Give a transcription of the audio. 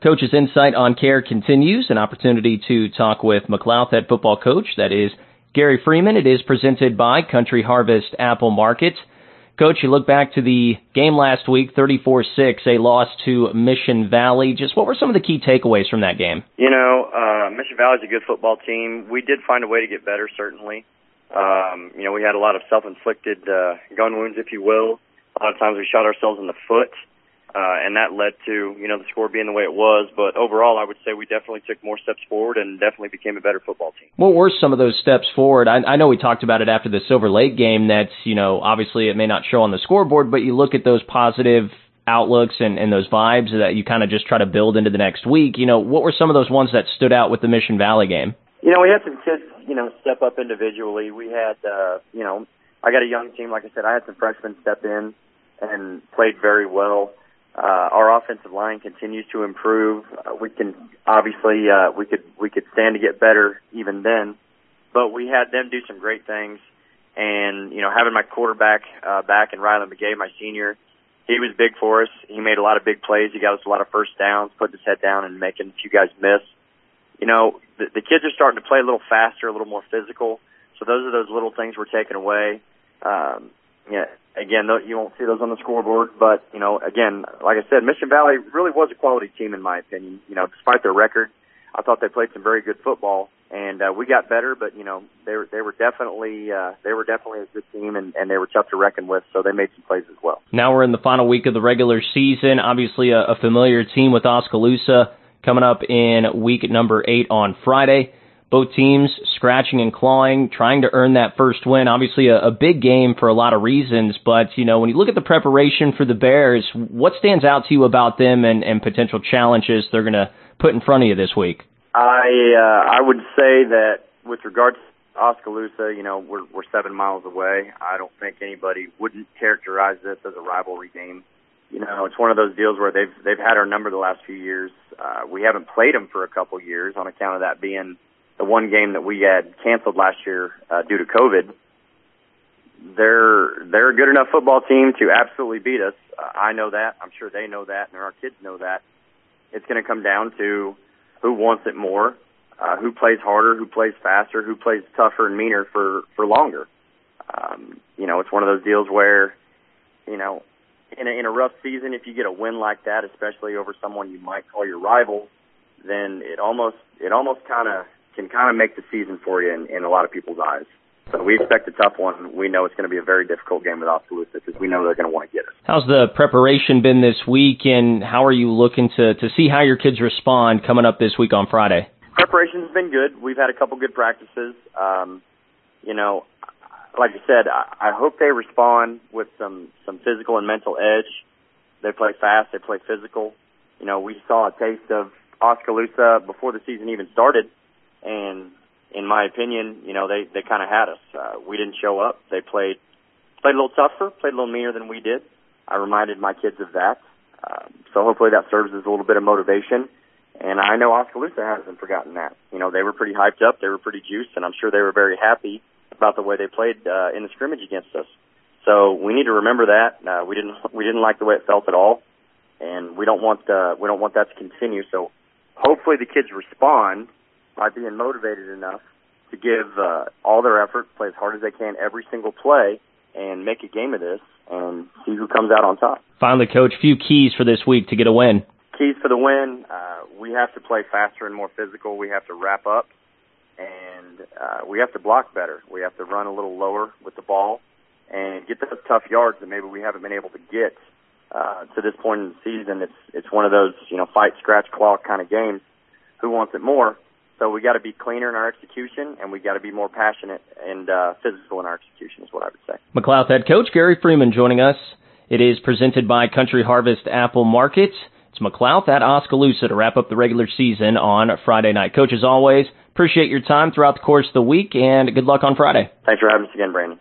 Coach's Insight on Care continues, an opportunity to talk with McLouth head football coach, that is Gary Freeman. It is presented by Country Harvest Apple Market. Coach, you look back to the game last week, 34-6, a loss to Mission Valley. Just what were some of the key takeaways from that game? Mission Valley's a good football team. We did find a way to get better, certainly. We had a lot of self-inflicted gun wounds, if you will. A lot of times we shot ourselves in the foot. And that led to, the score being the way it was. But overall, I would say we definitely took more steps forward and definitely became a better football team. What were some of those steps forward? I know we talked about it after the Silver Lake game that, obviously it may not show on the scoreboard, but you look at those positive outlooks and those vibes that you kind of just try to build into the next week. What were some of those ones that stood out with the Mission Valley game? We had some kids, step up individually. We had, I got a young team. Like I said, I had some freshmen step in and played very well. Our offensive line continues to improve. We can obviously we could stand to get better even then, but we had them do some great things. And having my quarterback back and Riley McGay, my senior, he was big for us. He made a lot of big plays. He got us a lot of first downs, putting his head down and making a few guys miss. The kids are starting to play a little faster, a little more physical. So those are those little things we're taking away. Again, you won't see those on the scoreboard, but, again, like I said, Mission Valley really was a quality team in my opinion. Despite their record, I thought they played some very good football, and we got better, but, they were definitely a good team, and they were tough to reckon with, so they made some plays as well. Now we're in the final week of the regular season, obviously a familiar team with Oskaloosa coming up in week number 8 on Friday. Both teams scratching and clawing, trying to earn that first win. Obviously a big game for a lot of reasons, but, when you look at the preparation for the Bears, what stands out to you about them and potential challenges they're going to put in front of you this week? I would say that with regards to Oskaloosa, we're 7 miles away. I don't think anybody wouldn't characterize this as a rivalry game. It's one of those deals where they've had our number the last few years. We haven't played them for a couple years on account of that being the one game that we had canceled last year due to COVID. They're a good enough football team to absolutely beat us. I know that. I'm sure they know that, and our kids know that. It's going to come down to who wants it more, who plays harder, who plays faster, who plays tougher and meaner for longer. It's one of those deals where, in a rough season, if you get a win like that, especially over someone you might call your rival, then it almost can make the season for you in a lot of people's eyes. So we expect a tough one. We know it's going to be a very difficult game with Oskaloosa because we know they're going to want to get us. How's the preparation been this week, and how are you looking to see how your kids respond coming up this week on Friday? Preparation's been good. We've had a couple good practices. Like I said, I hope they respond with some physical and mental edge. They play fast. They play physical. We saw a taste of Oskaloosa before the season even started. And in my opinion, they kind of had us. We didn't show up. They played a little tougher, played a little meaner than we did. I reminded my kids of that. So hopefully that serves as a little bit of motivation. And I know Oskaloosa hasn't forgotten that. They were pretty hyped up. They were pretty juiced, and I'm sure they were very happy about the way they played in the scrimmage against us. So we need to remember that. We didn't like the way it felt at all, and we don't want that to continue. So hopefully the kids respond by being motivated enough to give all their effort, play as hard as they can every single play, and make a game of this and see who comes out on top. Finally, Coach, few keys for this week to get a win. Keys for the win, we have to play faster and more physical. We have to wrap up, and we have to block better. We have to run a little lower with the ball and get those tough yards that maybe we haven't been able to get to this point in the season. It's one of those, fight, scratch, claw kind of games. Who wants it more? So we got to be cleaner in our execution, and we got to be more passionate and physical in our execution is what I would say. McLouth head coach Gary Freeman joining us. It is presented by Country Harvest Apple Market. It's McLouth at Oskaloosa to wrap up the regular season on Friday night. Coach, as always, appreciate your time throughout the course of the week, and good luck on Friday. Thanks for having us again, Brandon.